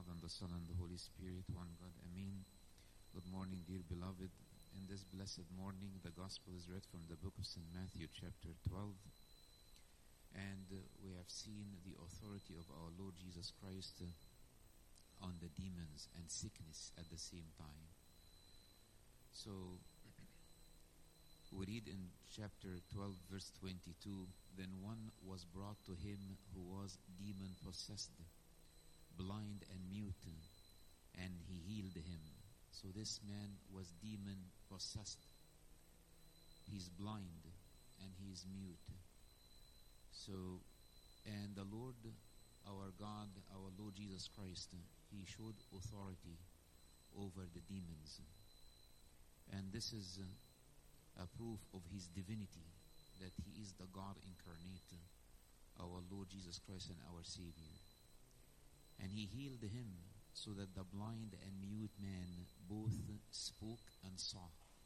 Father, and the Son, and the Holy Spirit, one God. Amen. Good morning, dear beloved. In this blessed morning, the Gospel is read from the book of St. Matthew, chapter 12. And we have seen the authority of our Lord Jesus Christ on the demons and sickness at the same time. So, we read in chapter 12, verse 22, Then one was brought to him who was demon-possessed, blind and mute, and he healed him. So this man was demon-possessed. He's blind and he is mute. So, and the Lord, our God, our Lord Jesus Christ, he showed authority over the demons. And this is a proof of his divinity, that he is the God incarnate, our Lord Jesus Christ and our Savior. And he healed him so that the blind and mute man both spoke and saw.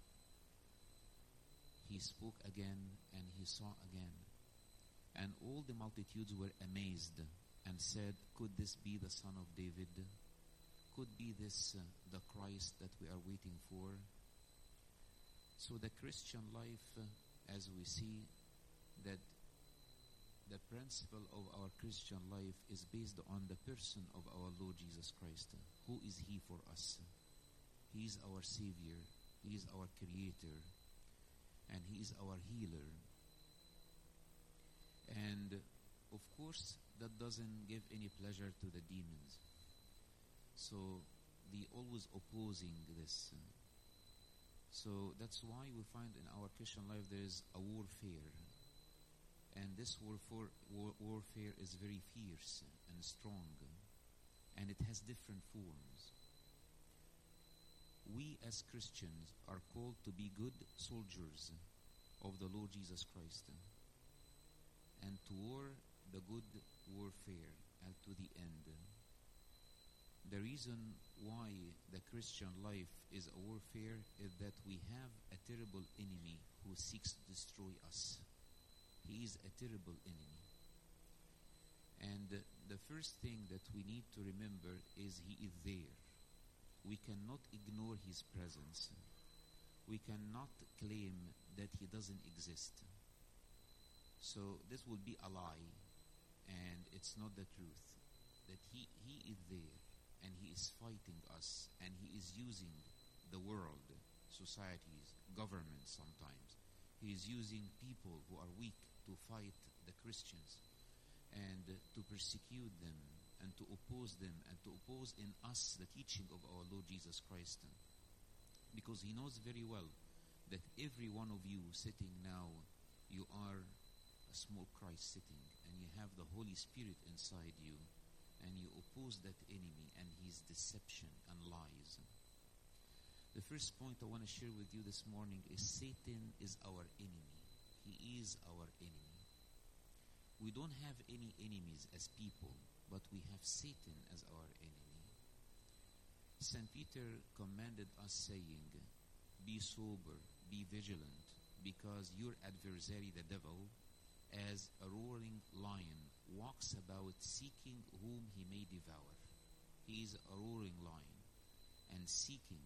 He spoke again and he saw again. And all the multitudes were amazed and said, Could this be the Son of David? Could be this the Christ that we are waiting for? So the Christian life, as we see, that the principle of our Christian life is based on the person of our Lord Jesus Christ. Who is He for us? He is our Savior. He is our Creator. And He is our healer. And of course, that doesn't give any pleasure to the demons. So they always opposing this. So that's why we find in our Christian life there is a warfare. And this warfare is very fierce and strong. And it has different forms. We as Christians are called to be good soldiers of the Lord Jesus Christ. And to war the good warfare and to the end. The reason why the Christian life is a warfare is that we have a terrible enemy who seeks to destroy us. He is a terrible enemy. And the first thing that we need to remember is he is there. We cannot ignore his presence. We cannot claim that he doesn't exist. So this will be a lie, and it's not the truth. That he is there, and he is fighting us, and he is using the world, societies, governments sometimes. He is using people who are weak to fight the Christians and to persecute them and to oppose them and to oppose in us the teaching of our Lord Jesus Christ. Because he knows very well that every one of you sitting now, you are a small Christ sitting, and you have the Holy Spirit inside you, and you oppose that enemy and his deception and lies. The first point I want to share with you this morning is Satan is our enemy. He is our enemy. We don't have any enemies as people, but we have Satan as our enemy. St. Peter commanded us saying, Be sober, be vigilant, because your adversary, the devil, as a roaring lion, walks about seeking whom he may devour. He is a roaring lion and seeking,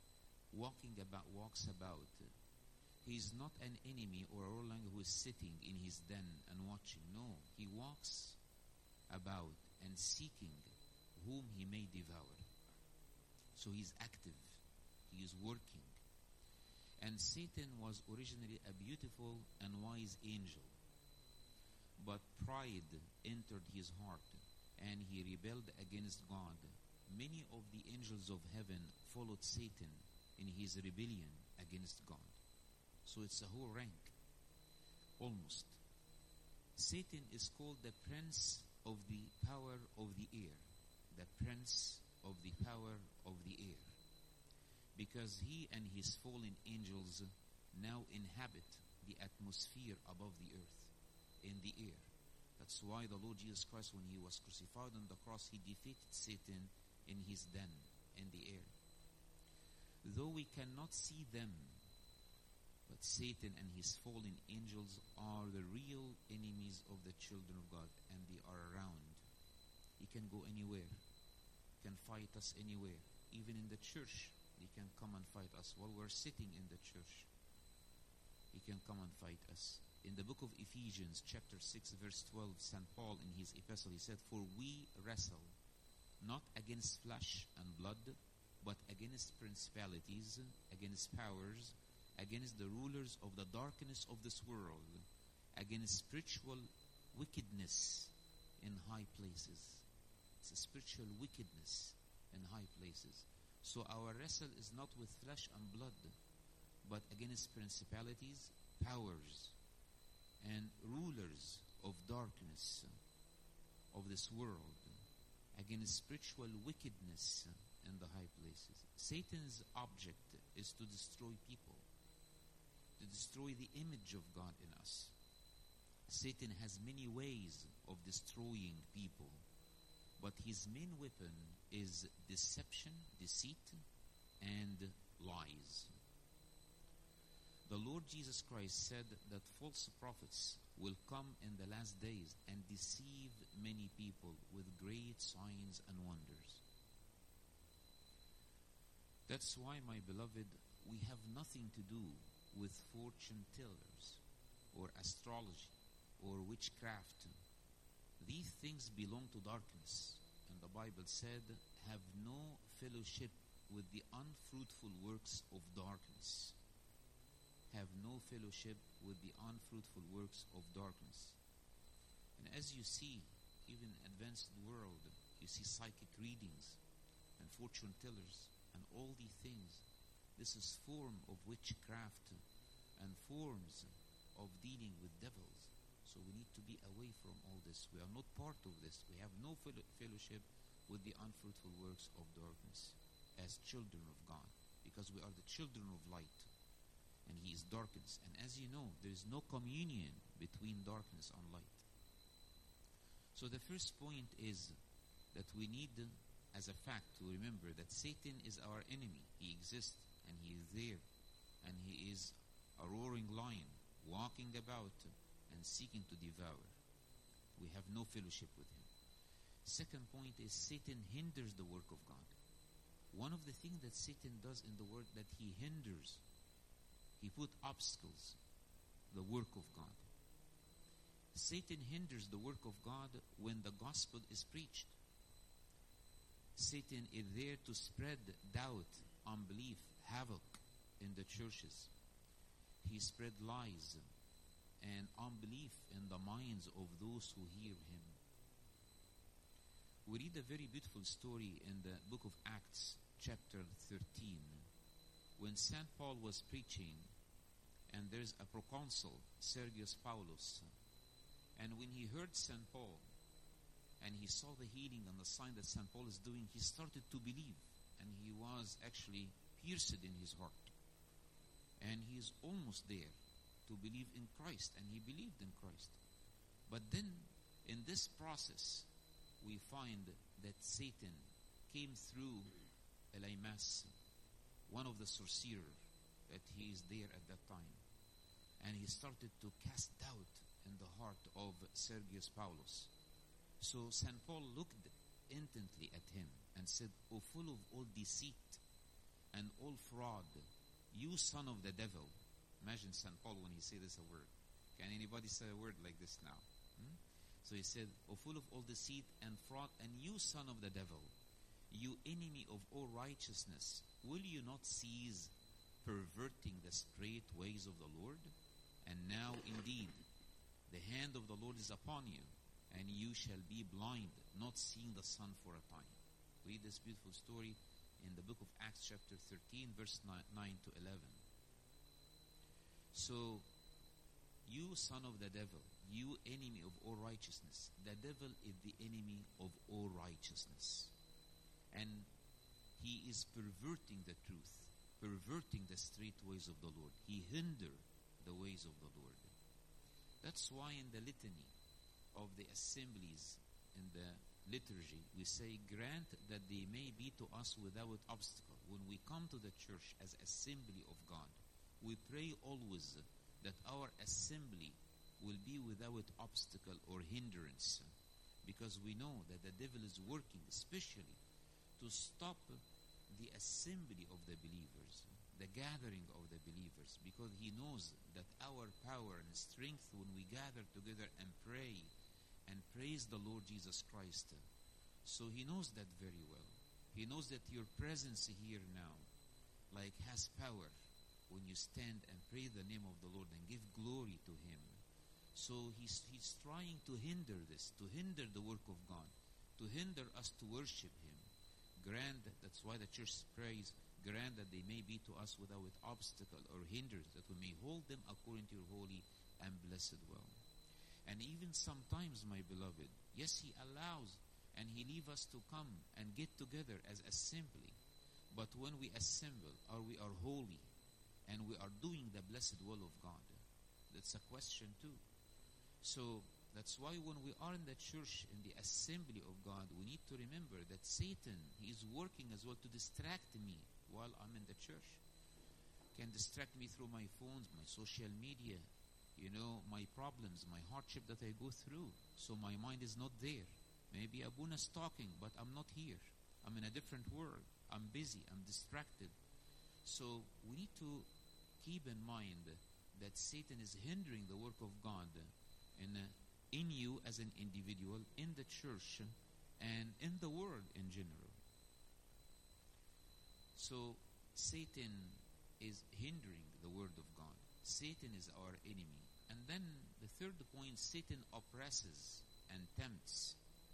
walks about. He is not an enemy or a roaring lion who is sitting in his den and watching. No, he walks about and seeking whom he may devour. So he is active. He is working. And Satan was originally a beautiful and wise angel. But pride entered his heart, and he rebelled against God. Many of the angels of heaven followed Satan in his rebellion against God. So it's a whole rank, almost. Satan is called the prince of the power of the air. The prince of the power of the air. Because he and his fallen angels now inhabit the atmosphere above the earth. In the air. That's why the Lord Jesus Christ, when he was crucified on the cross, he defeated Satan in his den, in the air. Though we cannot see them, but Satan and his fallen angels are the real enemies of the children of God, and they are around. He can go anywhere. He can fight us anywhere. Even in the church, he can come and fight us while we're sitting in the church. He can come and fight us. In the book of Ephesians, chapter 6, verse 12, St. Paul in his epistle, he said, "For we wrestle not against flesh and blood, but against principalities, against powers, against the rulers of the darkness of this world, against spiritual wickedness in high places." It's a spiritual wickedness in high places. So our wrestle is not with flesh and blood, but against principalities, powers, and rulers of darkness of this world, against spiritual wickedness in the high places. Satan's object is to destroy people, to destroy the image of God in us. Satan has many ways of destroying people, but his main weapon is deception, deceit, and lies. The Lord Jesus Christ said that false prophets will come in the last days and deceive many people with great signs and wonders. That's why, my beloved, we have nothing to do with fortune tellers or astrology or witchcraft. These things belong to darkness, and the Bible said, "Have no fellowship with the unfruitful works of darkness." Have no fellowship with the unfruitful works of darkness. And as you see, even in advanced world, you see psychic readings and fortune tellers and all these things. This is form of witchcraft and forms of dealing with devils. So we need to be away from all this. We are not part of this. We have no fellowship with the unfruitful works of darkness as children of God, because we are the children of light, and he is darkness. And as you know, there is no communion between darkness and light. So the first point is that we need, as a fact, to remember that Satan is our enemy. He exists, and he is there, and he is a roaring lion, walking about and seeking to devour. We have no fellowship with him. Second point is Satan hinders the work of God. One of the things that Satan does in the world, that he hinders, he put obstacles, the work of God. Satan hinders the work of God when the gospel is preached. Satan is there to spread doubt, unbelief, havoc in the churches. He spread lies and unbelief in the minds of those who hear him. We read a very beautiful story in the book of Acts, chapter 13, when St. Paul was preaching, and there's a proconsul, Sergius Paulus, and when he heard St. Paul, and he saw the healing and the sign that St. Paul is doing, he started to believe, and he was actually pierced in his heart. And he is almost there to believe in Christ, and he believed in Christ. But then, in this process, we find that Satan came through Elymas, one of the sorcerers that he is there at that time, and he started to cast doubt in the heart of Sergius Paulus. So St. Paul looked intently at him and said, "O full of all deceit and all fraud, you son of the devil." Imagine St. Paul when he said this a word. Can anybody say a word like this now? So he said, "O full of all deceit and fraud, and you son of the devil, you enemy of all righteousness, will you not cease perverting the straight ways of the Lord? And now indeed the hand of the Lord is upon you, and you shall be blind, not seeing the sun for a time." Read this beautiful story in the book of Acts chapter 13, verse 9 to 11. So, you son of the devil, you enemy of all righteousness. The devil is the enemy of all righteousness. And he is perverting the truth, perverting the straight ways of the Lord. He hinders the ways of the Lord. That's why in the litany of the assemblies, in the liturgy, we say, "Grant that they may be to us without obstacle." When we come to the church as assembly of God, we pray always that our assembly will be without obstacle or hindrance, because we know that the devil is working especially to stop the assembly of the believers, the gathering of the believers, because he knows that our power and strength when we gather together and pray and praise the Lord Jesus Christ. So he knows that very well. He knows that your presence here now has power when you stand and pray the name of the Lord and give glory to him. So he's trying to hinder this, to hinder the work of God, to hinder us to worship him. Grant, that's why the church prays, grant that they may be to us without obstacle or hindrance, that we may hold them according to your holy and blessed will. And even sometimes, my beloved, yes, he allows and he leaves us to come and get together as assembly. But when we assemble, or we are holy, and we are doing the blessed will of God, that's a question too. So that's why when we are in the church, in the assembly of God, we need to remember that Satan, he is working as well to distract me while I'm in the church. Can distract me through my phones, my social media, my problems, my hardship that I go through. So my mind is not there. Maybe Abuna's talking, but I'm not here. I'm in a different world. I'm busy. I'm distracted. So we need to keep in mind that Satan is hindering the work of God in you as an individual, in the church, and in the world in general. So Satan is hindering the word of God. Satan is our enemy. And then the third point, Satan oppresses and tempts.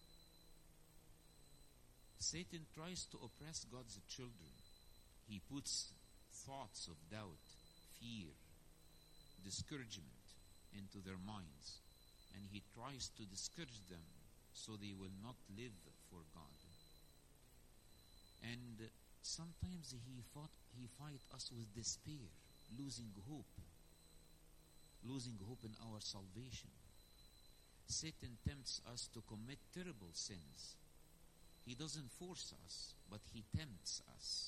Satan tries to oppress God's children. He puts thoughts of doubt, fear, discouragement into their minds. And he tries to discourage them so they will not live for God. And sometimes he fight us with despair, losing hope in our salvation. Satan tempts us to commit terrible sins. He doesn't force us, but he tempts us.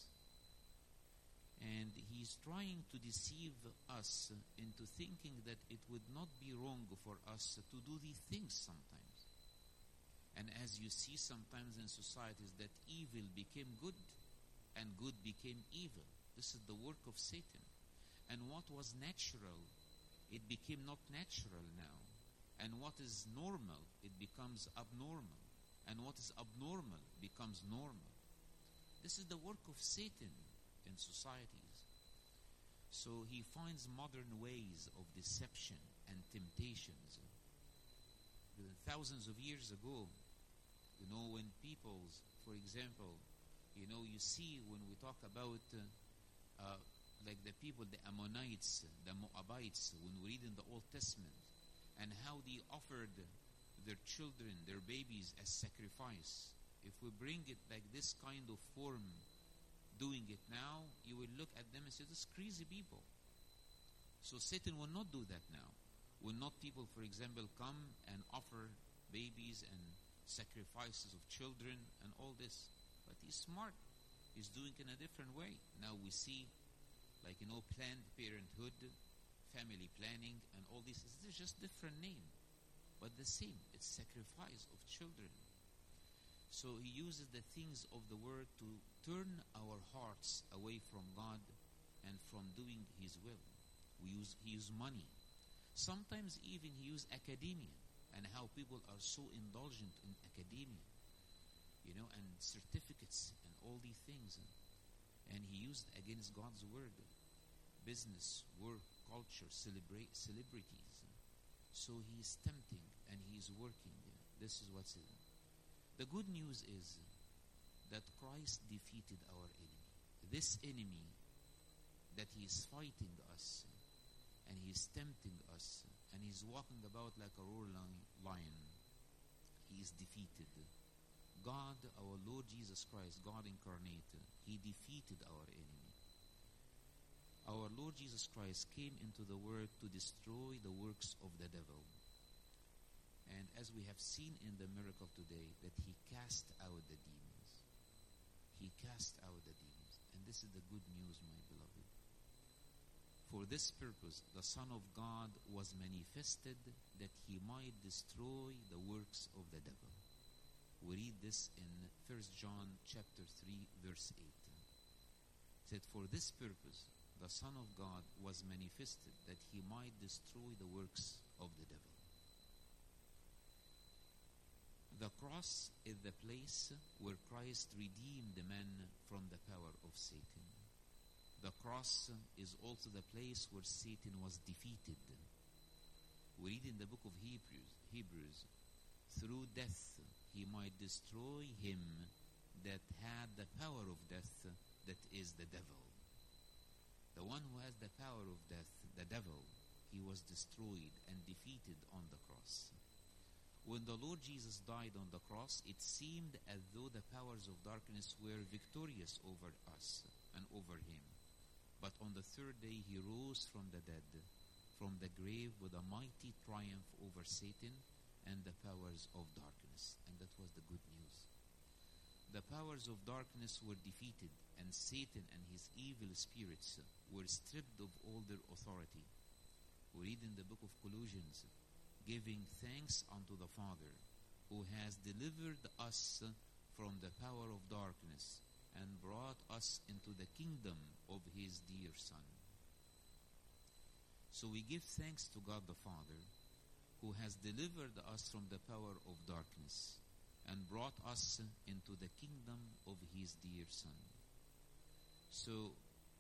And he's trying to deceive us into thinking that it would not be wrong for us to do these things sometimes. And as you see sometimes in societies that evil became good and good became evil. This is the work of Satan. And what was natural, it became not natural now. And what is normal, it becomes abnormal. And what is abnormal becomes normal. This is the work of Satan in societies. So he finds modern ways of deception and temptations. Thousands of years ago, when peoples, for example, you see when we talk about like the people, the Ammonites, the Moabites, when we read in the Old Testament, and how they offered their children, their babies as sacrifice. If we bring it like this kind of form, doing it now, you will look at them and say, this crazy people. So Satan will not do that now. Will not people, for example, come and offer babies and sacrifices of children and all this? But he's smart. He's doing it in a different way. Now we see, Planned Parenthood, family planning, and all this. It's just different name, but the same. It's sacrifice of children. So he uses the things of the word to turn our hearts away from God and from doing his will. He uses money. Sometimes even he uses academia, and how people are so indulgent in academia, and certificates and all these things. And he used against God's word, business, work, culture, celebrities. So he is tempting and he is working. This is what's it. The good news is that Christ defeated our enemy. This enemy that he is fighting us and he is tempting us and he is walking about like a roaring lion, he is defeated. God, our Lord Jesus Christ, God incarnate, he defeated our enemy. Our Lord Jesus Christ came into the world to destroy the works of the devil. And as we have seen in the miracle today, that he cast out the demons. He cast out the demons. And this is the good news, my beloved. For this purpose, the Son of God was manifested that he might destroy the works of the devil. We read this in 1 John chapter 3, verse 8. It said, "For this purpose the Son of God was manifested, that he might destroy the works of the devil." The cross is the place where Christ redeemed the man from the power of Satan. The cross is also the place where Satan was defeated. We read in the book of Hebrews, "Through death he might destroy him that had the power of death, that is the devil." The one who has the power of death, the devil, he was destroyed and defeated on the cross. When the Lord Jesus died on the cross, it seemed as though the powers of darkness were victorious over us and over him. But on the third day he rose from the dead, from the grave, with a mighty triumph over Satan and the powers of darkness. And that was the good news. The powers of darkness were defeated, and Satan and his evil spirits were stripped of all their authority. We read in the book of Colossians, "Giving thanks unto the Father, who has delivered us from the power of darkness and brought us into the kingdom of his dear Son." So we give thanks to God the Father, who has delivered us from the power of darkness and brought us into the kingdom of his dear Son. So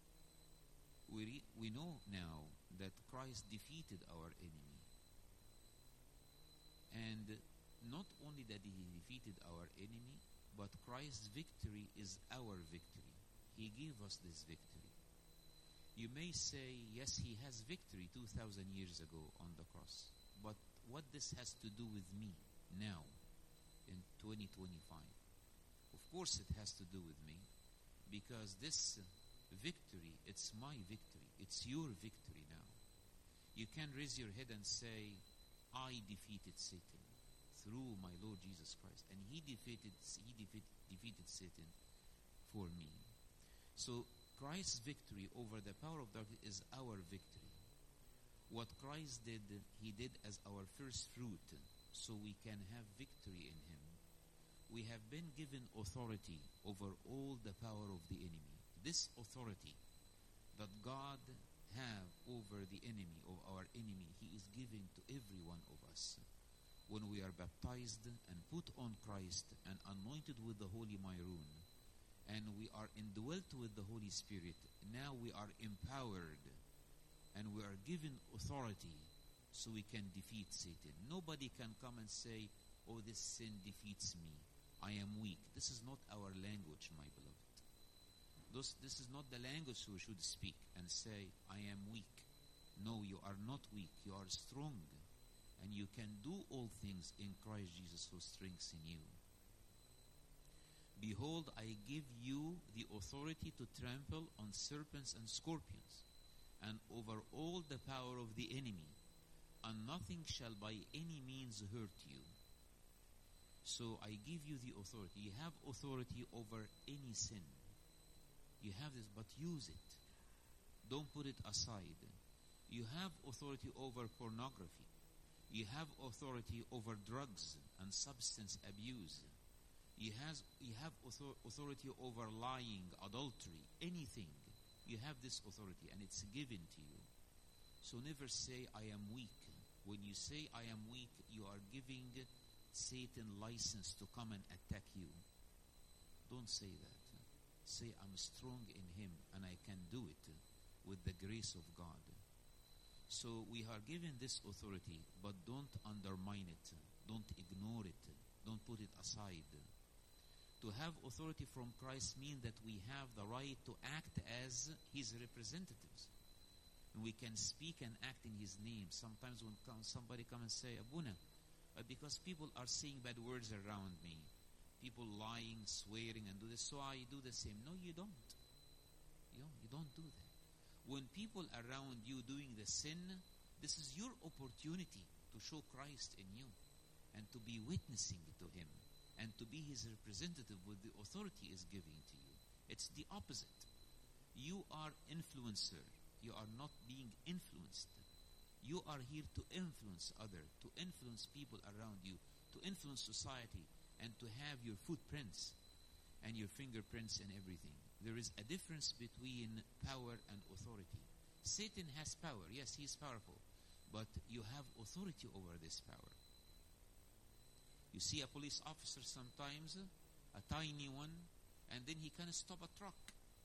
we know now that Christ defeated our enemy. And not only that he defeated our enemy, but Christ's victory is our victory. He gave us this victory. You may say, yes, he has victory 2,000 years ago on the cross. But what this has to do with me now in 2025? Of course it has to do with me, because this victory, it's my victory. It's your victory now. You can raise your head and say, "I defeated Satan through my Lord Jesus Christ, and he defeated Satan for me." So Christ's victory over the power of darkness is our victory. What Christ did, he did as our first fruit, so we can have victory in him. We have been given authority over all the power of the enemy. This authority that God have over the enemy, of our enemy, he is giving to every one of us. When we are baptized and put on Christ and anointed with the Holy Myron, and we are indwelt with the Holy Spirit, now we are empowered and we are given authority so we can defeat Satan. Nobody can come and say, "Oh, this sin defeats me. I am weak." This is not our language, my beloved. This is not the language we should speak and say, "I am weak." No, you are not weak. You are strong. And you can do all things in Christ Jesus who strengthens you. "Behold, I give you the authority to trample on serpents and scorpions, and over all the power of the enemy, and nothing shall by any means hurt you." So I give you the authority. You have authority over any sin. You have this, but use it. Don't put it aside. You have authority over pornography. You have authority over drugs and substance abuse. You have authority over lying, adultery, anything. You have this authority, and it's given to you. So never say, "I am weak." When you say, "I am weak," you are giving Satan license to come and attack you. Don't say that. Say, "I'm strong in him and I can do it with the grace of God." So we are given this authority, but don't undermine it. Don't ignore it. Don't put it aside. To have authority from Christ means that we have the right to act as his representatives. And we can speak and act in his name. Sometimes when somebody comes and say, "Abuna," because people are saying bad words around me. People lying, swearing, and do this, so I do the same. No, you don't. You don't do that. When people around you doing the sin, this is your opportunity to show Christ in you and to be witnessing to him and to be his representative with the authority is giving to you. It's the opposite. You are influencer. You are not being influenced. You are here to influence others, to influence people around you, to influence society. and to have your footprints and your fingerprints and everything. There is a difference between power and authority. Satan has power. Yes, he is powerful. But you have authority over this power. You see a police officer sometimes, a tiny one, and then he can stop a truck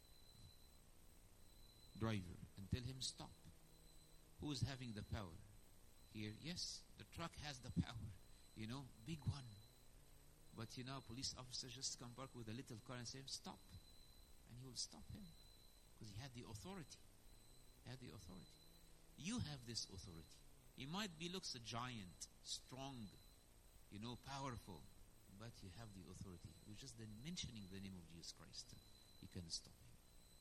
driver and tell him stop. Who is having the power? Here, yes, the truck has the power, big one. But police officer just come back with a little car and say, stop. And he will stop him because he had the authority. You have this authority. He might be looks a giant, strong, powerful, but you have the authority. We're just then mentioning the name of Jesus Christ. You can stop him.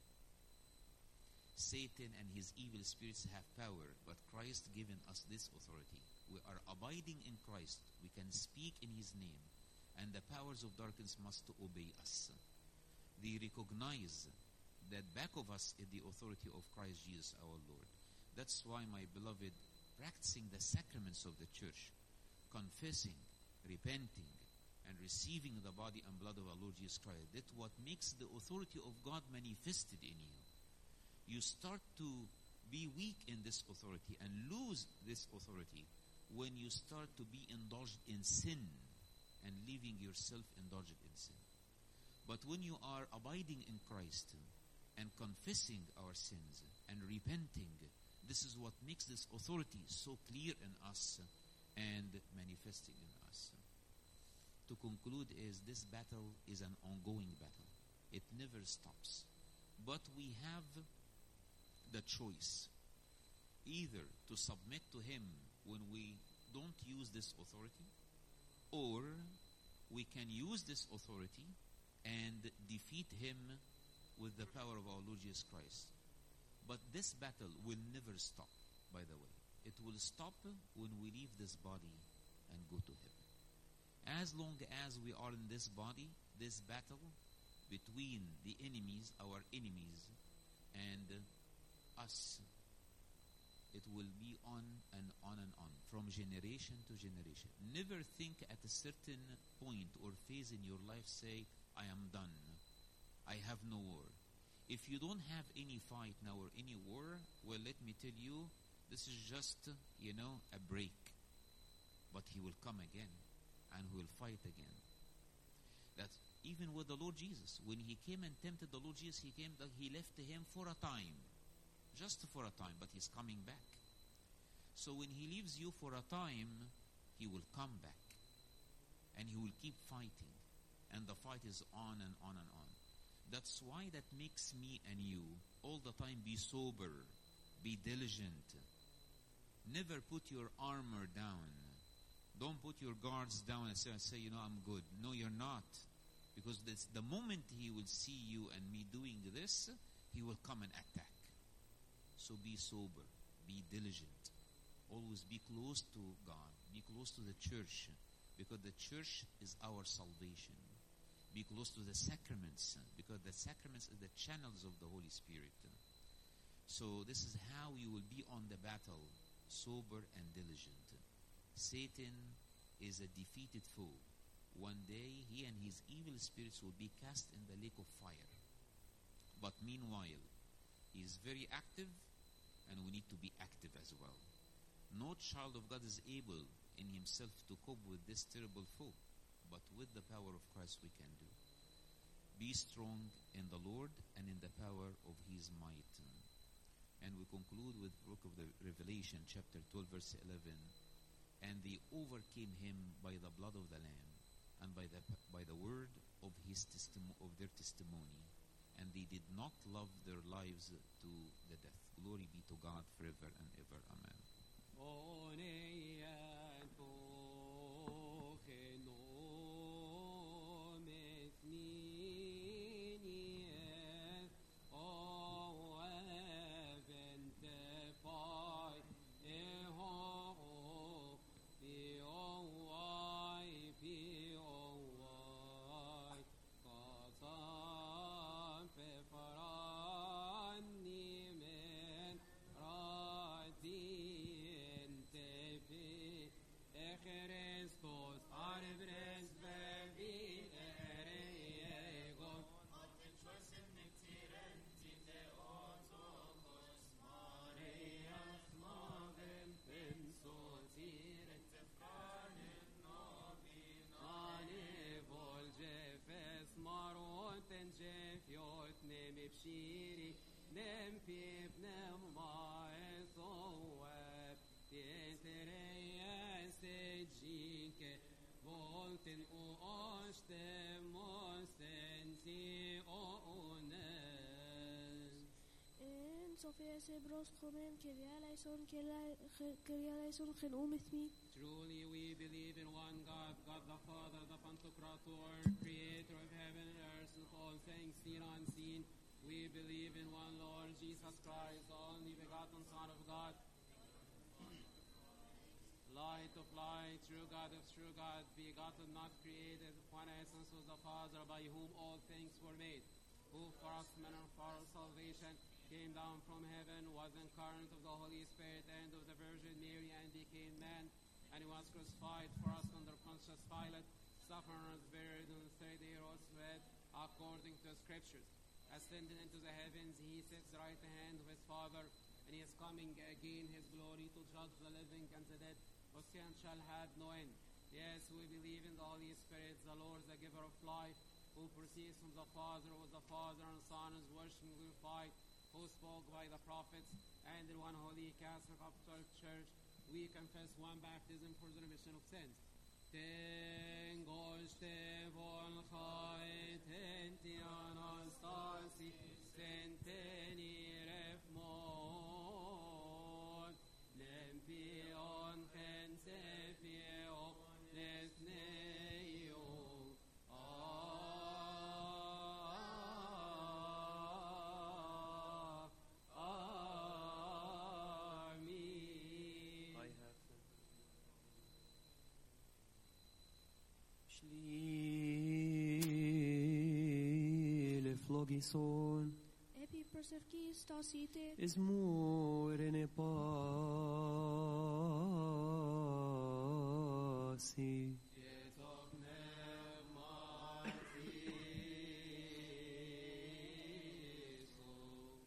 Satan and his evil spirits have power, but Christ given us this authority. We are abiding in Christ. We can speak in his name, and the powers of darkness must obey us. They recognize that back of us is the authority of Christ Jesus our Lord. That's why, my beloved, practicing the sacraments of the church, confessing, repenting, and receiving the body and blood of our Lord Jesus Christ, that's what makes the authority of God manifested in you. You start to be weak in this authority and lose this authority when you start to be indulged in sin and leaving yourself indulged in sin. But when you are abiding in Christ and confessing our sins and repenting, this is what makes this authority so clear in us and manifesting in us. To conclude is this battle is an ongoing battle. It never stops. But we have the choice either to submit to him when we don't use this authority, or we can use this authority and defeat him with the power of our Lord Jesus Christ. But this battle will never stop, by the way. It will stop when we leave this body and go to heaven. As long as we are in this body, this battle between the enemies, our enemies, and us, it will be on and on and on, from generation to generation. Never think at a certain point or phase in your life, say, I am done. I have no war. If you don't have any fight now or any war, well, let me tell you, this is just, a break. But he will come again, and he will fight again. That's even with the Lord Jesus. When he came and tempted the Lord Jesus, he left him for a time. Just for a time, but he's coming back. So when he leaves you for a time, he will come back. And he will keep fighting. And the fight is on and on and on. That's why that makes me and you all the time be sober, be diligent. Never put your armor down. Don't put your guards down and say, I'm good. No, you're not. Because the moment he will see you and me doing this, he will come and attack. So be sober, be diligent. Always be close to God, be close to the church, because the church is our salvation. Be close to the sacraments, because the sacraments are the channels of the Holy Spirit. So this is how you will be on the battle, sober and diligent. Satan is a defeated foe. One day, he and his evil spirits will be cast in the lake of fire. But meanwhile, he is very active, and we need to be active as well. No child of God is able in himself to cope with this terrible foe, but with the power of Christ we can do. Be strong in the Lord and in the power of his might. And we conclude with the book of the Revelation, chapter 12, verse 11. And they overcame him by the blood of the Lamb and by the word of their testimony. And they did not love their lives to the death. Glory be to God forever and ever. Amen. shiri nem pip nem mai soap tietereia se jinke volten o oste mosenti o ones En Sofia Sebros Komen Kyria Eleison Chen Umithmi. Truly we believe in one God, God the Father, the Pantocrator, creator of heaven and earth, and all things seen and unseen. We believe in one Lord, Jesus Christ, the only begotten Son of God, light of light, true God of true God, begotten, not created, one essence was the Father, by whom all things were made, who for us men and for our salvation came down from heaven, was incarnate of the Holy Spirit and of the Virgin Mary, and became man, and he was crucified for us under Pontius Pilate, suffered and was buried, and the third day rose from death, according to the Scriptures. Ascended into the heavens, he sits right hand of his Father, and he is coming again his glory to judge the living and the dead, whose sin shall have no end. Yes, we believe in the Holy Spirit, the Lord, the giver of life, who proceeds from the Father, who is the Father and Son, is worshipped and glorified, who spoke by the prophets, and in one holy Catholic Apostolic Church, we confess one baptism for the remission of sins. Tengoste volchai tenti anastasi senteni refmon lempion pensefio nesneio Son Epi Persefki Stasite. is more in a pasi.